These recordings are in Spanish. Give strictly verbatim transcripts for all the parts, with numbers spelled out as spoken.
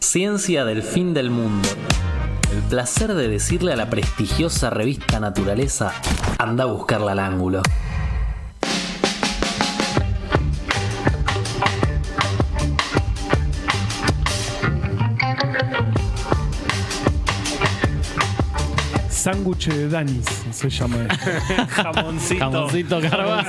Ciencia del fin del mundo. El placer de decirle a la prestigiosa revista Naturaleza, anda a buscarla al ángulo. Sándwich de Danis se llama. Jamoncito. Jamoncito Carva.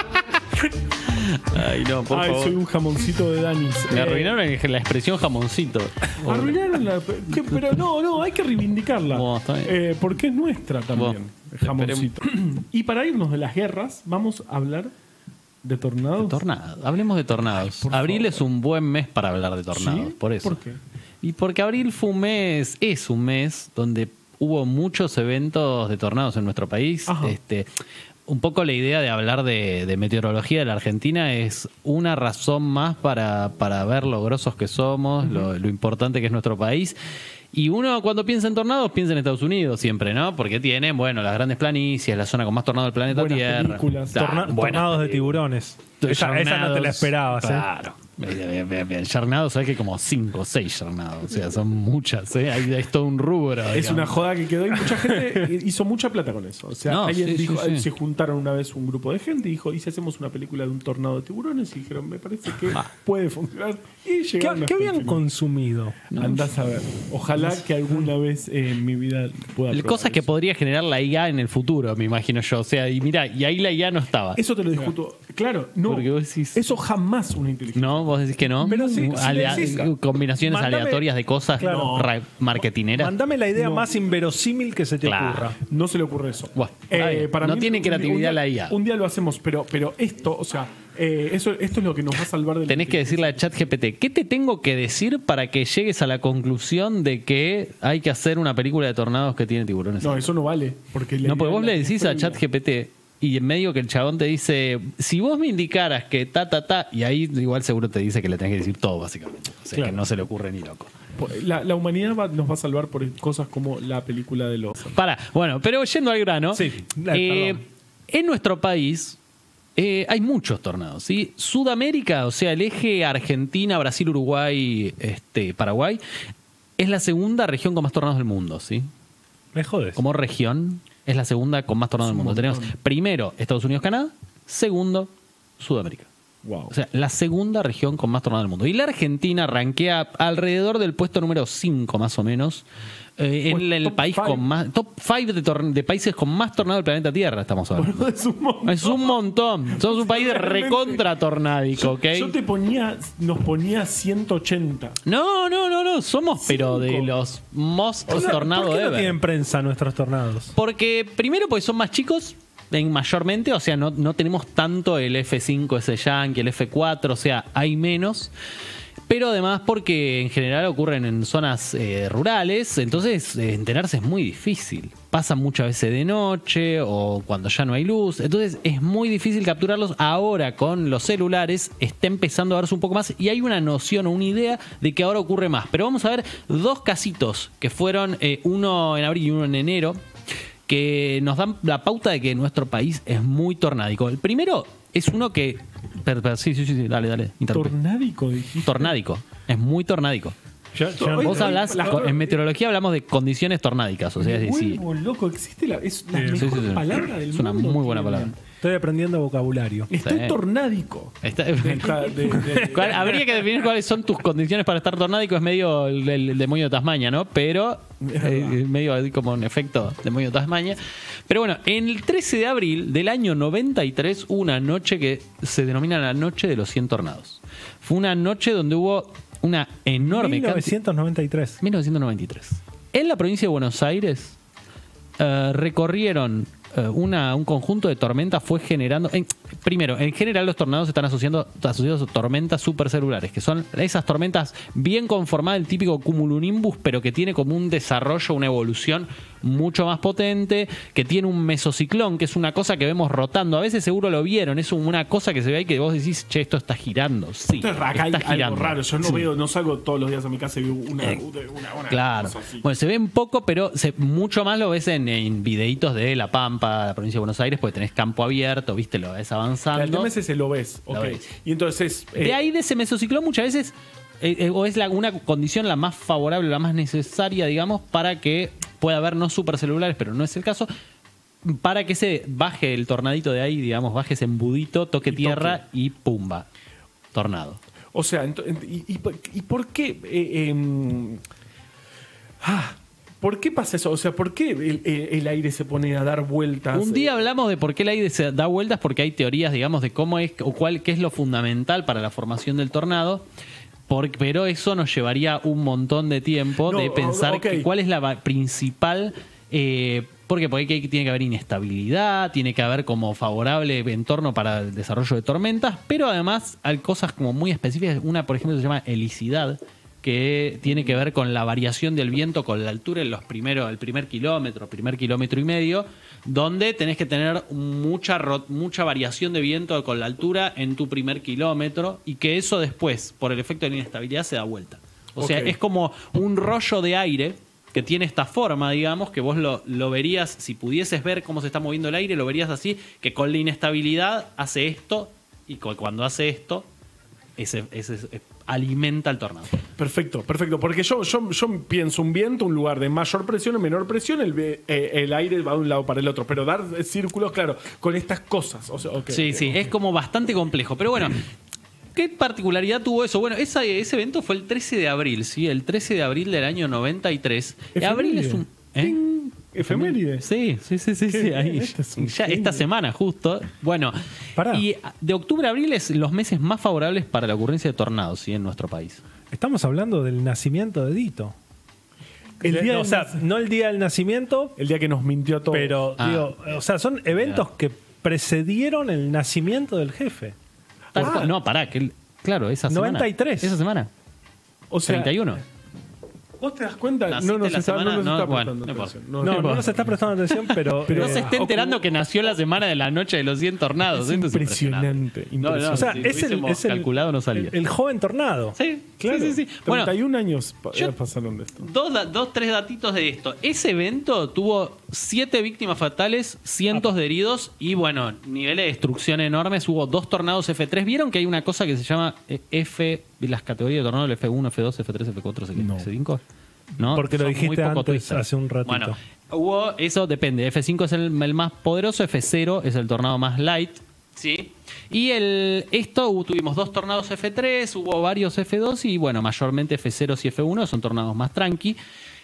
Ay, no, por Ay, favor. soy un jamoncito de Danis. Me Eh, arruinaron la expresión jamoncito. Arruinaron la. ¿qué? Pero no, no, hay que reivindicarla. Bueno, está bien. Eh, porque es nuestra también. Bueno, el jamoncito. Y para irnos de las guerras, vamos a hablar de tornados. Tornado. Hablemos de tornados. Por Abril favor. es un buen mes para hablar de tornados, ¿Sí? por eso. ¿Por qué? Y porque abril fue un mes, es un mes donde hubo muchos eventos de tornados en nuestro país. Ajá. Este, un poco la idea de hablar de, de meteorología de la Argentina es una razón más para, para ver lo grosos que somos, lo, lo importante que es nuestro país. Y uno cuando piensa en tornados piensa en Estados Unidos siempre, ¿no? Porque tienen, bueno, las grandes planicies, la zona con más tornados del planeta Buenas Tierra. películas. Claro, Torna- buenas tornados de películas. tiburones. Esa, esa no te la esperabas, ¿eh? Claro. Bien, bien, bien, bien. Yarnados, sabes que como cinco o seis yarnados. O sea, son muchas, ¿eh? Hay, hay todo un rubro. Es digamos. una joda que quedó y mucha gente hizo mucha plata con eso. O sea, No, alguien sí, dijo, sí, sí. se juntaron una vez un grupo de gente y dijo, ¿y si hacemos una película de un tornado de tiburones? Y dijeron, me parece que Ah. puede funcionar. Y ¿Qué, llegaron qué hasta el habían final. consumido? Andás a ver. Ojalá que alguna vez en mi vida pueda probar Cosas que eso. podría generar la I A en el futuro, me imagino yo. O sea, y mira, y ahí la I A no estaba. Eso te lo discuto. Claro, no. Porque vos decís- Eso jamás una inteligencia. ¿No? ¿Vos decís que no? Pero sí, si Alea- decís- combinaciones Mándame- aleatorias de cosas Claro. ra- marketineras. Mandame la idea No. más inverosímil que se te Claro. ocurra. No se le ocurre eso. Bueno, está bien. No tiene un- creatividad un día- la I A. Un día lo hacemos, pero, pero esto, o sea, eh, eso, esto es lo que nos va a salvar del. Tenés que decirle a ChatGPT, ¿qué te tengo que decir para que llegues a la conclusión de que hay que hacer una película de tornados que tiene tiburones? No, eso no vale. Porque la No, porque idea vos la- le decís a previa. ChatGPT y en medio que el chabón te dice, si vos me indicaras que ta, ta, ta, y ahí igual seguro te dice que le tenés que decir todo, básicamente. O sea, Claro. que no se le ocurre ni loco. La, la humanidad va- nos va a salvar por cosas como la película de los. Para, bueno, pero yendo al grano, Sí, eh, perdón. en nuestro país eh, hay muchos tornados, ¿sí? Sudamérica, o sea, el eje Argentina, Brasil, Uruguay, este, Paraguay, es la segunda región con más tornados del mundo, ¿sí? Me jodes. Como región, es la segunda con más tornados del mundo. Tenemos primero Estados Unidos, Canadá, segundo Sudamérica. Wow. O sea, la segunda región con más tornados del mundo. Y la Argentina rankea alrededor del puesto número cinco, más o menos, eh, en Pues, el top país five. con más. Top cinco de, tor- de países con más tornados del planeta Tierra, estamos hablando. es un montón. Es un montón. Somos un país Realmente. recontra tornádico, ¿ok? Yo te ponía, nos ponía ciento ochenta. No, no, no, no. Somos, pero de Cinco. los most O sea, tornados ¿por qué no ever. tienen prensa nuestros tornados? Porque primero porque son más chicos en mayormente, o sea, no, no tenemos tanto el F cinco ese Yankee, el F cuatro, o sea, hay menos. Pero además porque en general ocurren en zonas eh, rurales, entonces eh, enterarse es muy difícil. Pasan muchas veces de noche o cuando ya no hay luz, entonces es muy difícil capturarlos. Ahora con los celulares está empezando a verse un poco más y hay una noción o una idea de que ahora ocurre más. Pero vamos a ver dos casitos que fueron eh, uno en abril y uno en enero, que nos dan la pauta de que nuestro país es muy tornádico. El primero es uno que... per- per- sí, sí, sí, sí, dale, dale. interrumpí. Tornádico, dijiste. Tornádico. Es muy tornádico. Yo- yo- Oye, Vos hablás, la- con- en meteorología hablamos de condiciones tornádicas. O sea, Me es decir, vuelvo loco, existe la, es la Sí, mejor sí, sí, sí. palabra del Es una mundo. muy buena tiene. palabra. Estoy aprendiendo vocabulario. Estoy Sí. tornádico. está- De esta- de- de- ¿Cuál- habría que definir cuáles son tus condiciones para estar tornádico. Es medio el, el- el demonio de Tasmania, ¿no? Pero eh, es medio ahí como un efecto demonio de Tasmania. Pero bueno, en el trece de abril del año noventa y tres hubo una noche que se denomina la noche de los cien tornados. Fue una noche donde hubo una enorme mil cantidad... novecientos noventa y tres. mil novecientos noventa y tres. En la provincia de Buenos Aires eh, recorrieron eh, una, un conjunto de tormentas, fue generando... en- primero, en general los tornados están asociando, asociados a tormentas supercelulares, que son esas tormentas bien conformadas, el típico cumulonimbus, pero que tiene como un desarrollo, una evolución mucho más potente, que tiene un mesociclón, que es una cosa que vemos rotando. A veces seguro lo vieron, es una cosa que se ve ahí que vos decís, che, esto está girando. Sí, Esto es acá hay está algo girando. raro. Yo no Sí. veo, no salgo todos los días a mi casa y veo una, Eh, una, una Claro. cosa así. Bueno, se ve un poco, pero se, mucho más lo ves en, en videitos de La Pampa, la provincia de Buenos Aires, porque tenés campo abierto, viste, lo ves El avanzando. tema es ese, lo ves. Lo ok. ves. Y entonces. eh, De ahí de ese mesociclón muchas veces eh, eh, o es la, una condición la más favorable, la más necesaria, digamos, para que pueda haber no supercelulares, pero no es el caso, para que se baje el tornadito de ahí, digamos, baje ese embudito, toque Y tierra toque. y pumba, tornado. O sea, ento- ent- y, y por- y por qué? eh, em, ah, ¿Por qué pasa eso? O sea, ¿por qué el, el- el aire se pone a dar vueltas? Un día hablamos de por qué el aire se da vueltas, porque hay teorías, digamos, de cómo es o cuál qué es lo fundamental para la formación del tornado. Por- pero eso nos llevaría un montón de tiempo No, de pensar ok. que cuál es la va- principal. Eh, ¿Por qué? Porque hay- tiene que haber inestabilidad, tiene que haber como favorable entorno para el desarrollo de tormentas, pero además hay cosas como muy específicas. Una, por ejemplo, se llama helicidad, que tiene que ver con la variación del viento con la altura en los primeros, el primer kilómetro, primer kilómetro y medio, donde tenés que tener mucha, ro- mucha variación de viento con la altura en tu primer kilómetro y que eso después, por el efecto de la inestabilidad, se da vuelta. O sea, Ok. es como un rollo de aire que tiene esta forma, digamos, que vos lo, lo verías, si pudieses ver cómo se está moviendo el aire, lo verías así, que con la inestabilidad hace esto y cu- cuando hace esto, ese, ese- ese- alimenta el tornado. Perfecto, perfecto. Porque yo, yo, yo pienso un viento, un lugar de mayor presión o menor presión, el, ve- eh, el aire va de un lado para el otro. Pero dar círculos, claro, con estas cosas. O sea, ok. Sí, sí, es como bastante complejo. Pero bueno, ¿qué particularidad tuvo eso? Bueno, esa- ese evento fue el trece de abril, ¿sí? El trece de abril del año noventa y tres. Efeméride. Abril es un... ¿eh? Ting. Efeméride. Sí, sí, sí, sí, Qué sí, bien, ahí. este es un Ya genio. esta semana justo. Bueno, Pará. y de octubre a abril es los meses más favorables para la ocurrencia de tornados, ¿sí? En nuestro país. Estamos hablando del nacimiento de Dito. El De- día o del sea, nac- no el día del nacimiento, El día que nos mintió a todos. pero Ah. digo, o sea, son eventos que precedieron el nacimiento del jefe. Tal Ah. cual- no, pará, que el- claro, esa semana. noventa y tres. Esa semana. o sea, treinta y uno. ¿Vos te das cuenta? Naciste No nos la está, no semana- nos no, está bueno, prestando no importa. atención. No, no, importa. nos está prestando atención, pero. Pero No eh, se esté ah, enterando que nació la semana de la noche de los cien tornados. Es Esto impresionante, No, no, impresionante. o sea, si es el, hubiésemos es el- calculado no salía. el- el joven tornado. Sí, Claro, sí, sí, sí. Bueno, treinta y un años pa- yo- pasaron de esto. dos, da- dos, tres datitos de esto. Ese evento tuvo siete víctimas fatales, cientos de heridos y, bueno, niveles de destrucción enormes. Hubo dos tornados F tres. ¿Vieron que hay una cosa que se llama eh, F, las categorías de tornado, el F uno, F dos, F tres, F cuatro, No. F cinco? ¿No? Porque lo Son dijiste muy poco antes, twister. hace un ratito. Bueno, hubo, eso depende. F cinco es el, el más poderoso, F cero es el tornado más light. ¿Sí? Y el, esto hubo- tuvimos dos tornados F tres, hubo varios F dos y bueno, mayormente F cero y F uno son tornados más tranqui.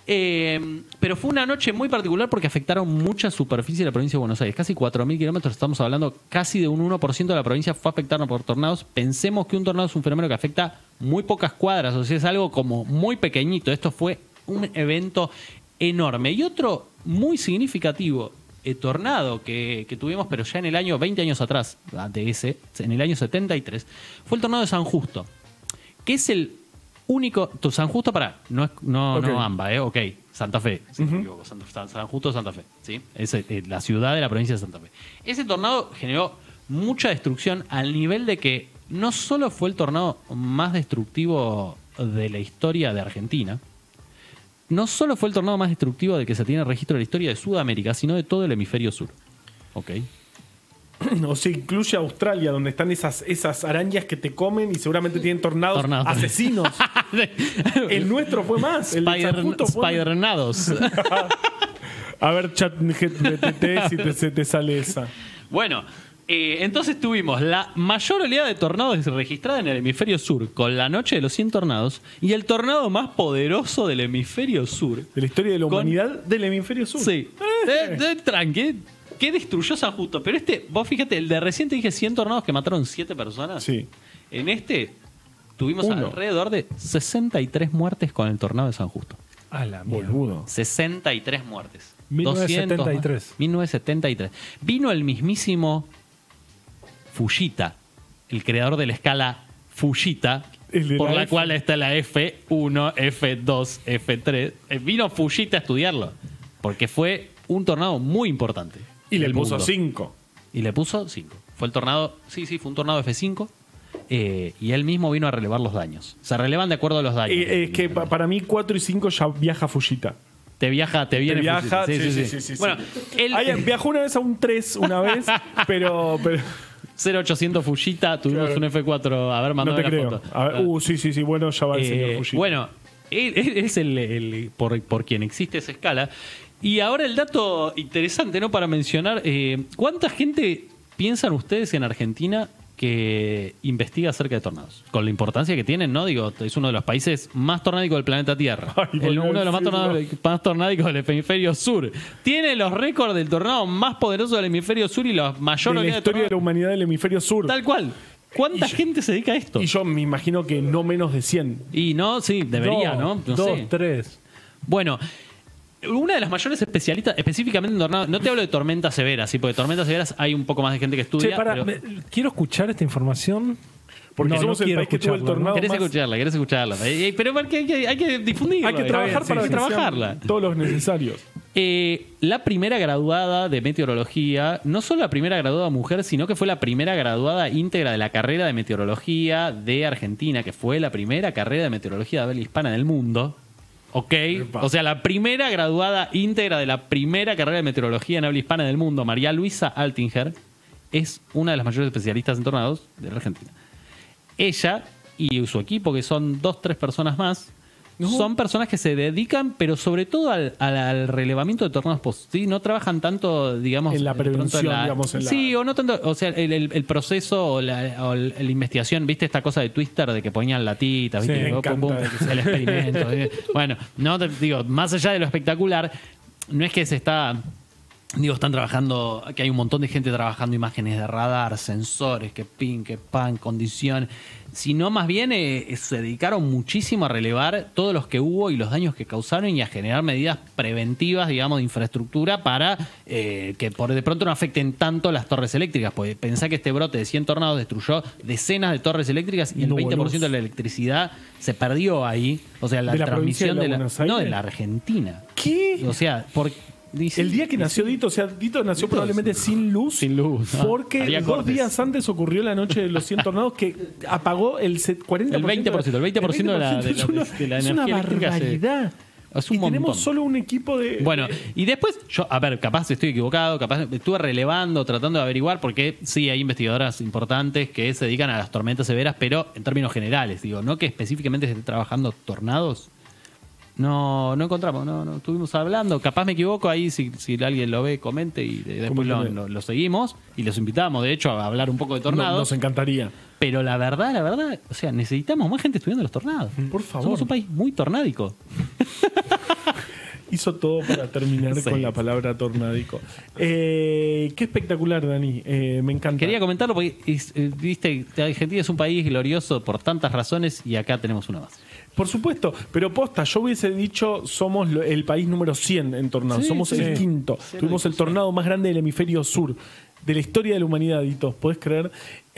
Eh, pero fue una noche muy particular porque afectaron mucha superficie de la provincia de Buenos Aires. Casi cuatro mil kilómetros, estamos hablando casi de un uno por ciento de la provincia fue afectada por tornados. Pensemos que un tornado es un fenómeno que afecta muy pocas cuadras, o sea, es algo como muy pequeñito. Esto fue un evento enorme. Y otro muy significativo eh, tornado que, que tuvimos, pero ya en el año, veinte años atrás, de ese, en el año setenta y tres, fue el tornado de San Justo, que es el único. Tu San Justo, para, no es no, Ok. no AMBA, ¿eh? Ok, Santa Fe, si no me equivoco, Santa- San, San Justo, Santa Fe, ¿sí? Es eh, la ciudad de la provincia de Santa Fe. Ese tornado generó mucha destrucción al nivel de que no solo fue el tornado más destructivo de la historia de Argentina, no solo fue el tornado más destructivo de que se tiene registro de la historia de Sudamérica, sino de todo el hemisferio sur. Ok. O sea, incluye Australia, donde están esas, esas arañas que te comen y seguramente tienen tornados, Tornados. asesinos. El nuestro fue más. El de San Spider, Justo fue- Spidernados. A ver, chat G P T, si te, se te sale esa. Bueno, eh, entonces tuvimos la mayor oleada de tornados registrada en el hemisferio sur, con la noche de los cien tornados, y el tornado más poderoso del hemisferio sur. De la historia de la Con- humanidad del hemisferio sur. Sí. Eh. De, de- tranqui. Que destruyó San Justo. Pero este, vos fíjate, el de reciente dije cien tornados que mataron siete personas. Sí. En este tuvimos Uno. alrededor de sesenta y tres muertes con el tornado de San Justo. A la mierda. Boludo. sesenta y tres muertes. mil novecientos setenta y tres. doscientos más. mil novecientos setenta y tres. Vino el mismísimo Fujita, el creador de la escala Fujita, El de por la la F. cual está la F uno, F dos, F tres. Eh, Vino Fujita a estudiarlo, porque fue un tornado muy importante. Y le del puso mundo. cinco. Y le puso cinco. Fue el tornado, sí, sí, fue un tornado F cinco. eh, y él mismo vino a relevar los daños. Se relevan de acuerdo a los daños. Eh, es que pa- para mí cuatro y cinco ya viaja Fujita. Te viaja, te viene Te viaja, Fujita. sí, sí, sí, sí, sí. Bueno, él, Ahí viajó una vez a un tres, una vez, pero, pero cero ochocientos Fujita, tuvimos Claro. un F cuatro. A ver, No mandame te la creo. foto. A ver, uh, sí, sí, sí. Bueno, ya va el señor Eh, Fujita. bueno, él, él es el, el- por, por quien existe esa escala. Y ahora el dato interesante, ¿no? Para mencionar, eh, ¿cuánta gente piensan ustedes en Argentina que investiga acerca de tornados? Con la importancia que tienen, ¿no? Digo, es uno de los países más tornádicos del planeta Tierra. Ay, El- volví a uno de los más, decirlo. tornados- más tornádicos del hemisferio sur. Tiene los récords del tornado más poderoso del hemisferio sur y la mayor de la oleada de historia de la tornados. humanidad del hemisferio sur. Tal cual. ¿Cuánta Y yo- gente se dedica a esto? Y yo me imagino que no menos de cien. Y no, sí, debería, Dos, ¿no? No dos, sé. tres. Bueno, una de las mayores especialistas, específicamente en tornados, no te hablo de tormentas severas, sí, porque tormentas severas hay un poco más de gente que estudia. Che, para, pero- me- quiero escuchar esta información. Porque No, somos no el quiero país que tuvo el escucharla, tornado Querés más... escucharla, querés escucharla. Eh, eh, Pero porque hay que, hay que difundirla. Hay que eh. trabajar bien, para sí, que sí. sean trabajarla. todos los necesarios. Eh, la primera graduada de meteorología, no solo la primera graduada mujer, sino que fue la primera graduada íntegra de la carrera de meteorología de Argentina, que fue la primera carrera de meteorología de habla hispana del mundo. Ok, Epa. o sea, la primera graduada íntegra de la primera carrera de meteorología en habla hispana del mundo, María Luisa Altinger, es una de las mayores especialistas en tornados de la Argentina. Ella y su equipo, que son dos, tres personas más, son personas que se dedican, pero sobre todo al, al- al relevamiento de tornados post. ¿Sí? No trabajan tanto, digamos, En la de pronto prevención, digamos, en la- Sí, o no tanto, o sea, el, el- el proceso o la, o la investigación, ¿viste esta cosa de Twister de que ponían latitas, ¿viste? Sí, me Pum, pum, encanta pum, de que sea. el experimento. ¿eh? Bueno, no te digo, más allá de lo espectacular, no es que se está. Digo, están trabajando, que hay un montón de gente trabajando imágenes de radar, sensores, que pin, que pan, condición, sino más bien eh, se dedicaron muchísimo a relevar todos los que hubo y los daños que causaron y a generar medidas preventivas, digamos, de infraestructura para eh, que por de pronto no afecten tanto las torres eléctricas. Porque pensá que este brote de cien tornados destruyó decenas de torres eléctricas y el No hubo veinte por ciento de luz. la electricidad se perdió ahí. O sea, la, ¿De la provincia de transmisión la de la, Buenos no, Aires? de la Argentina. ¿Qué? O sea, por, dice- El día que nació Dito, o sea, Dito nació Dito probablemente sin luz. sin luz. Ah, Porque había dos cortes. días antes ocurrió la noche de los cien tornados que apagó el set- cuarenta por ciento. El veinte por ciento, el veinte por ciento de la- de la- Es una, de la es una energía eléctrica se- barbaridad. Es un y tenemos montón. solo un equipo de... Bueno, y después, yo, a ver, capaz estoy equivocado, capaz estuve relevando, tratando de averiguar, porque sí hay investigadoras importantes que se dedican a las tormentas severas, pero en términos generales, digo, no que específicamente se esté trabajando tornados. No, no encontramos, no, no estuvimos hablando, capaz me equivoco ahí, si, si alguien lo ve, comente y de- después lo, Coméntame. lo- lo seguimos y los invitamos, de hecho, a hablar un poco de No, tornados. nos encantaría. Pero la verdad, la verdad, o sea, necesitamos más gente estudiando los tornados. Por favor. Somos un país muy tornádico. Hizo todo para terminar Sí. con la palabra tornádico. Eh, qué espectacular, Dani. Eh, me encanta. Quería comentarlo porque, es, eh, viste, Argentina es un país glorioso por tantas razones y acá tenemos una más. Por supuesto, pero posta, yo hubiese dicho somos lo- el país número cien en tornados, Sí, somos sí. el quinto. Tuvimos el tornado más grande del hemisferio sur, de la historia de la humanidad, Dito, ¿podés creer?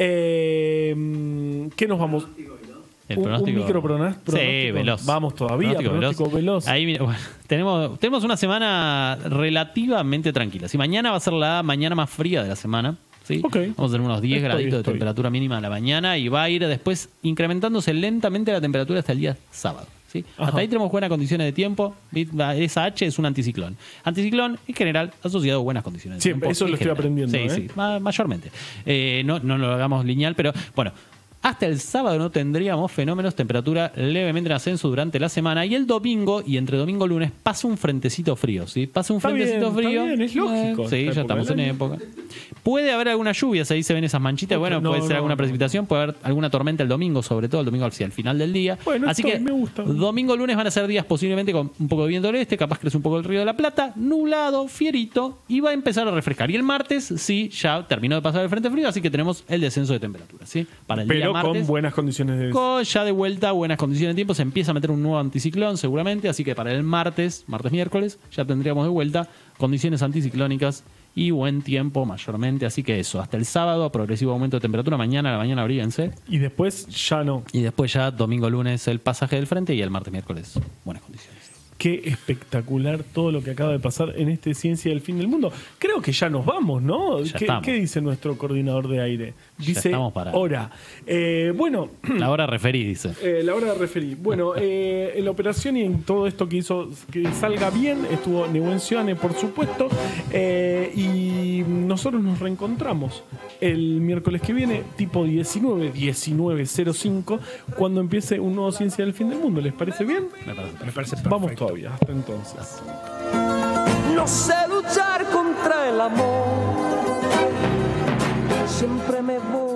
Eh, ¿Qué nos vamos? El Un- pronóstico. un micro pronas- Sí, pronóstico. veloz. Vamos todavía, pronóstico veloz. Ahí, mira, bueno, tenemos, tenemos una semana relativamente tranquila. Si mañana va a ser la mañana más fría de la semana. ¿sí? Ok. Vamos a tener unos diez Estoy, graditos de estoy. temperatura mínima a la mañana y va a ir después incrementándose lentamente la temperatura hasta el día sábado. ¿sí? Ajá. Hasta ahí tenemos buenas condiciones de tiempo. Esa H es un anticiclón. Anticiclón, en general, asociado a buenas condiciones de Siempre, tiempo. eso en lo estoy general. aprendiendo, Sí, ¿eh? sí, ma- mayormente. Eh, no, no lo hagamos lineal, pero bueno. Hasta el sábado no tendríamos fenómenos, temperatura levemente en ascenso durante la semana. Y el domingo, y entre domingo y lunes, pasa un frentecito frío. ¿sí? Pasa un Está frentecito bien, frío. está bien, es lógico, Eh, sí, esta ya época estamos del en año. época. Puede haber alguna lluvia, ahí se ven esas manchitas. Otra, Bueno, no, puede ser no, alguna no. precipitación, puede haber alguna tormenta el domingo, sobre todo el domingo hacia el final del día. Bueno, Así esto que me gusta. domingo, lunes van a ser días posiblemente con un poco de viento del este, capaz crece un poco el río de la Plata, nublado, fierito, y va a empezar a refrescar. Y el martes, sí, ya terminó de pasar el frente frío, así que tenemos el descenso de temperatura. ¿sí? Para el día Pero martes. con buenas condiciones de... Con ya de vuelta, buenas condiciones de tiempo, se empieza a meter un nuevo anticiclón seguramente, así que para el martes, martes miércoles, ya tendríamos de vuelta condiciones anticiclónicas y buen tiempo mayormente, así que eso, hasta el sábado, progresivo aumento de temperatura, mañana a la mañana abríguense, Y después ya no. y después ya domingo, lunes el pasaje del frente y el martes, miércoles, buenas condiciones. Qué espectacular todo lo que acaba de pasar en este Ciencia del Fin del Mundo. Creo que ya nos vamos, ¿no? Ya ¿Qué, estamos. ¿Qué dice nuestro coordinador de aire? Dice estamos para- hora. Eh, bueno, La hora referí, dice. eh, la hora de referir. Bueno, eh, en la operación y en todo esto que hizo que salga bien, estuvo Neuencione, por supuesto. Eh, y nosotros nos reencontramos el miércoles que viene, tipo diecinueve, diecinueve cero cinco, cuando empiece un nuevo Ciencia del Fin del Mundo. ¿Les parece bien? Me parece. Me parece perfecto. Vamos todavía, hasta entonces. No sé luchar contra el amor, siempre me voy